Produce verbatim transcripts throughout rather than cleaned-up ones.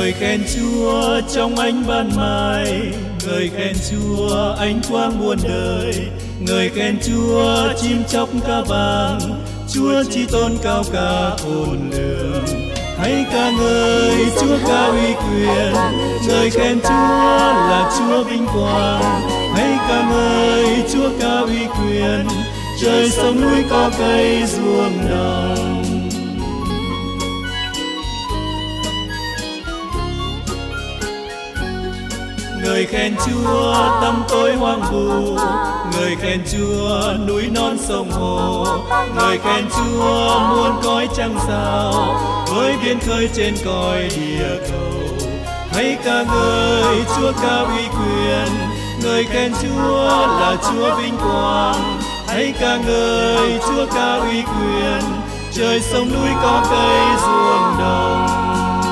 Ngợi khen Chúa trong ánh ban mai, ngợi khen Chúa ánh quang muôn đời, ngợi khen Chúa chim chóc ca vàng, Chúa chi tôn cao cả khôn lường. Hãy ca ngợi Chúa ca uy quyền, ngợi khen Chúa là Chúa vinh quang. Hãy ca ngợi Chúa ca uy quyền, trời sông núi có cây ruộng đồng. Ngợi khen Chúa tăm tối hoang vu, ngợi khen Chúa núi non sông hồ, ngợi khen Chúa muôn cõi trăng sao, với biển khơi trên cõi địa cầu. Hãy ca ngợi Chúa ca uy quyền, ngợi khen Chúa là Chúa vinh quang. Hãy ca ngợi Chúa ca uy quyền, trời sông núi có cây ruộng đồng.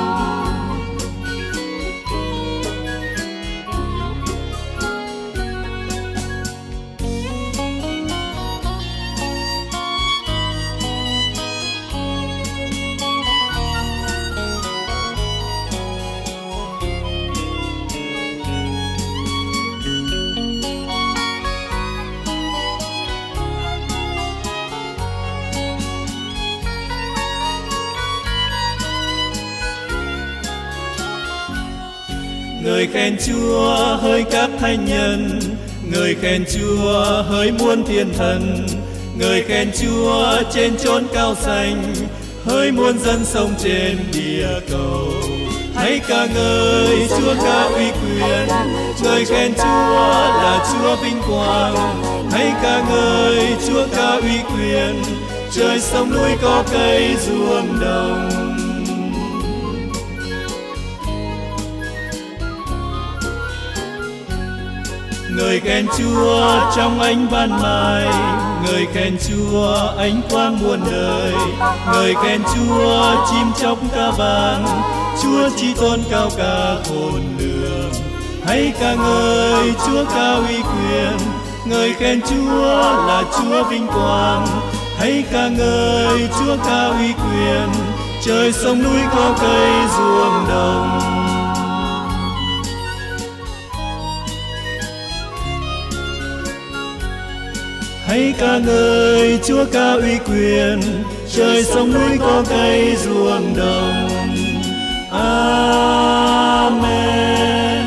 Ngợi khen Chúa hỡi các thánh nhân, ngợi khen Chúa hỡi muôn thiên thần, ngợi khen Chúa trên chốn cao xanh, hỡi muôn dân sống trên địa cầu. Hãy ca ngợi Chúa ca uy quyền, ngợi khen Chúa là Chúa vinh quang. Hãy ca ngợi Chúa ca uy quyền, trời sông núi có cây ruộng đồng. Ngợi khen Chúa trong ánh ban mai, ngợi khen Chúa ánh quang muôn đời, ngợi khen Chúa chim chóc ca vàng, Chúa chi tôn cao cả khôn lường. Hãy ca ngợi Chúa ca uy quyền, ngợi khen Chúa là Chúa vinh quang. Hãy ca ngợi Chúa ca uy quyền, trời sông núi có cây ruộng đồng. Hãy ca ngợi Chúa ca uy quyền, trời sông núi có cây ruộng đồng. Amen.